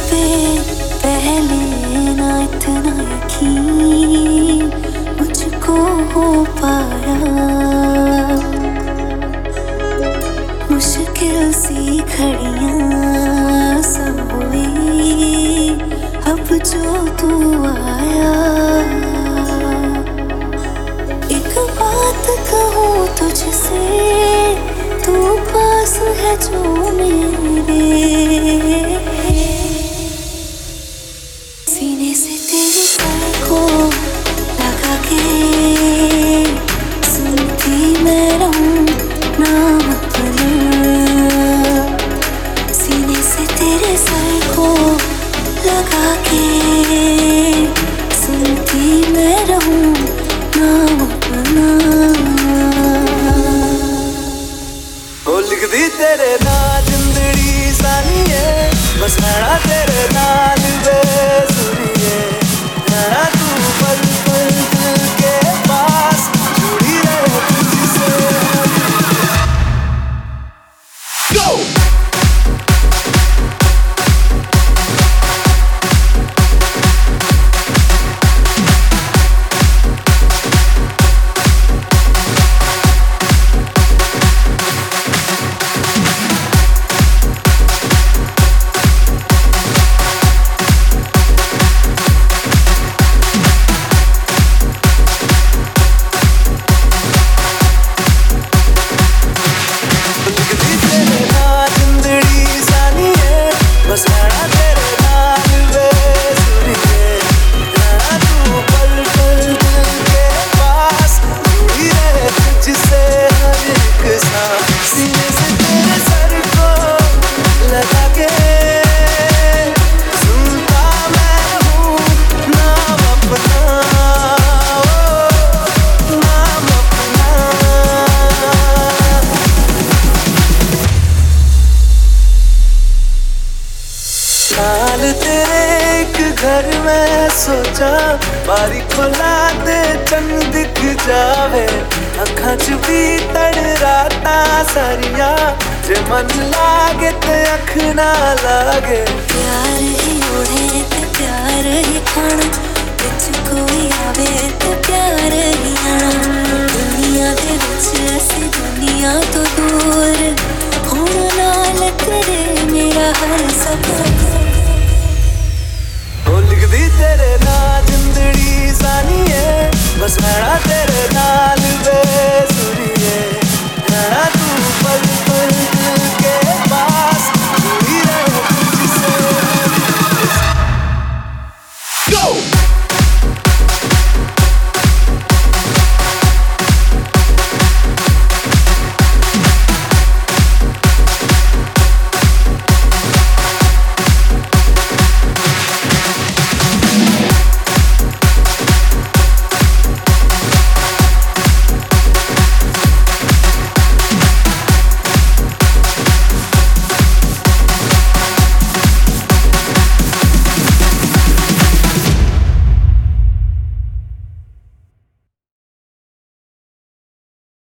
पे पहले ना इतना यकीन मुझको हो पाया। मुश्किल सी घड़ियां सब हुई अब जो तू आया। एक बात कहूँ तुझसे, तू पास है जो मेरे, सीने से तेरे सर को लगा के सुनती मैं रहूं नाम अपना। सीने से तेरे सर को लगा के सुनती मैं रहूं नाम अपना। ओ लिख दी तेरे नाल जिंदड़ी सानी है, बस रहना तेरे नाल बेसुरी है। रहना तू पल पल दिल के पास, जुड़ी रहे तुझसे। Go! नाल तेरे एक घर में सोचा, बारी खोला दे चंद दिख जावे। अखां च भी तड़ राता सारिया, जे मन लागे ते अख ना लागे। प्यार ही ओढ़े ते प्यार ही खाना, बिच कोई आवे ते प्यार ही आना। दुनिया दे विच असीं दुनिया तो दूर